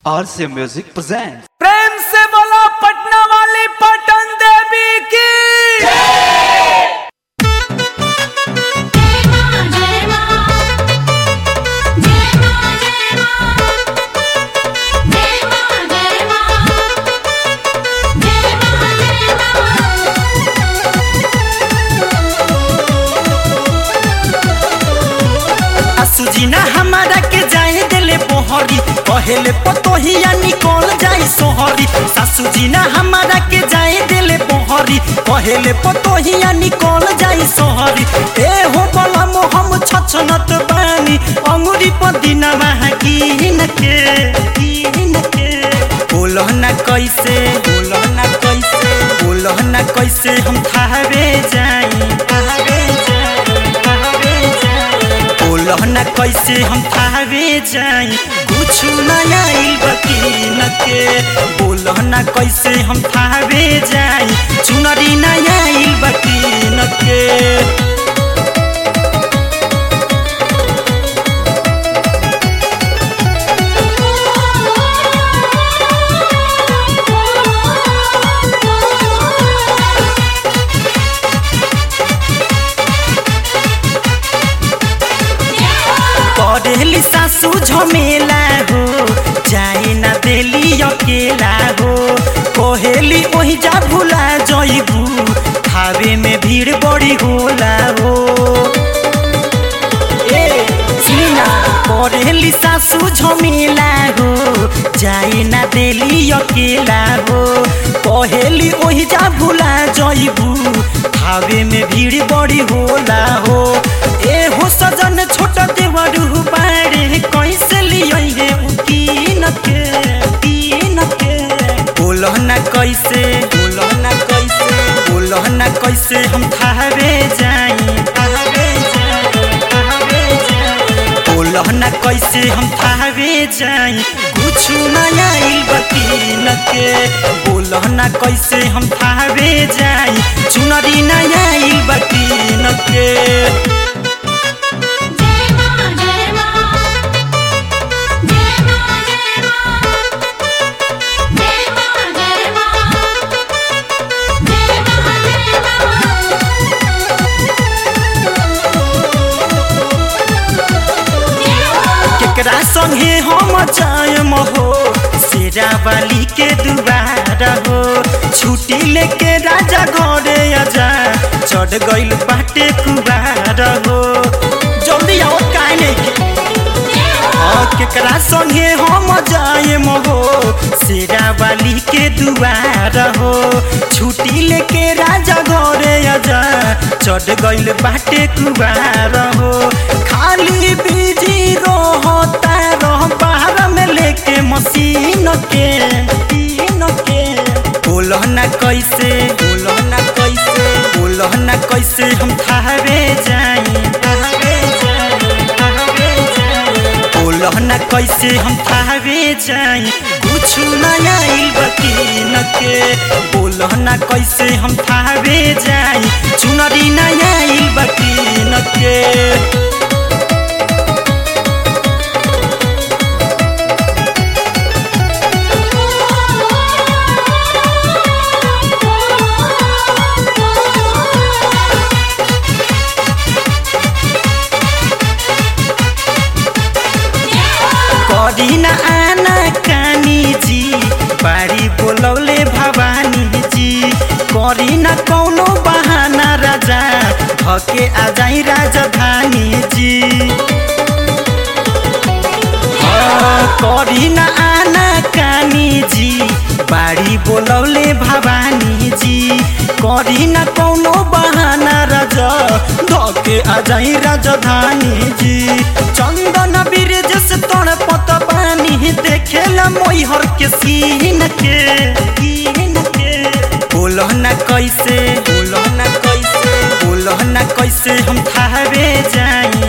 RC Music presents। प्रेम से बोला पटना वाली पटन देवी की सुजीना हमारा के जाए दिले पोहरी पहले पतोहिया निकल जाए सोहरी। सासू जीना हमारा के जाए दिले पोहरी पहले पतोहिया निकल जाए सोहरी। ए हो बोला हम छछनत बानी अंगुरी पदिना कीन के बोलो ना कैसे हम थावे जाई बोलना कैसे हम थावे जाई कुछ नया बकीन के बोलना कैसे हम थावे जाई चुनरी नया बकीन के। करेली सासू झमेला हो जाए ना देली अकेला हो कोहेली वही जा भूला जइबू खावे में भीड़ बड़ी होला हो। ए सीना करेली सासू झमेला हो जाए ना देली अकेला हो कोहेली वही जा भूला जइबू खावे में भीड़ बड़ी होला हो। ए हो सजन छोटा देवरू बारे कैसे लिये उकीन के बोलना कैसे हम थावे जाई बोलना कैसे हम थावे जाई कुछ नया बकीन के बोलना कैसे हम थावे जाई चुनरी नया बकीन के। केकरा संगे हम जायम हो शेरा वाली के दुबारा हो छुट्टी लेके राजा घरे आजा चढ़ गइल बाटे कुबारा हो जल्दी आओ काहे नहीं केकरा संगे हम जायम हो शेरा वाली के दुबारा हो छुट्टी लेके राजा घरे आजा चढ़ गइल बाटे कुबारा हो। खाली बिजी रहता रह बाहर में लेके मशीन के बोलना कैसे हम थावे जाई बोलना कैसे हम थावे जाई कुछ नया बकीन के बोलना कैसे हम थावे जाई चुनरी नया बकीन के। करीना आना कानी जी बाड़ी बोलौले भवानी जी करीना कौनो बहाना राजा धके आ जाई राजधानी जी। करीना आना कानी जी बाड़ी बोलौले भवानी जी करीना कौनो बहाना राजा धके आ जाई राजधानी जी। चंदन बीरज से तोड़ पत पानी देखेला मोहर के सीन के बोलना कैसे हम थावे जाई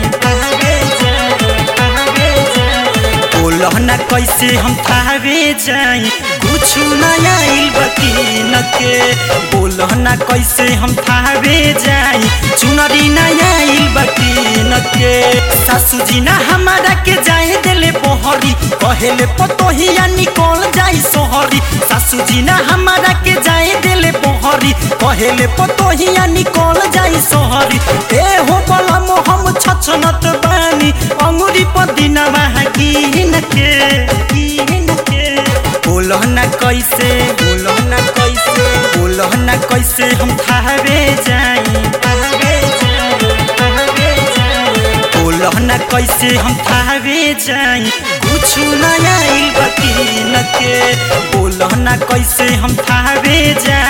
बोलना कैसे हम थावे जाई कुछ नया आइल बकीन के बोलो ना कैसे हम थावे जाई चुनरी नया आइल बकीन के सासू जी ना हमारा के जाए दिले बहरी कहेले पतोहिया निकल जाई सोहरी सासू जी ना हमारा के जाए दिले बहरी कहेले पतोहिया निकल जाई सोहरी ए हो बलम हम छछनत बानी अंगुरी पदिना कीन के बोलो ना कैसे हम थावे जाई बोलो ना कैसे हम थावे जाई कुछ नया आइल बकीन के बोलो ना कैसे हम थावे जाई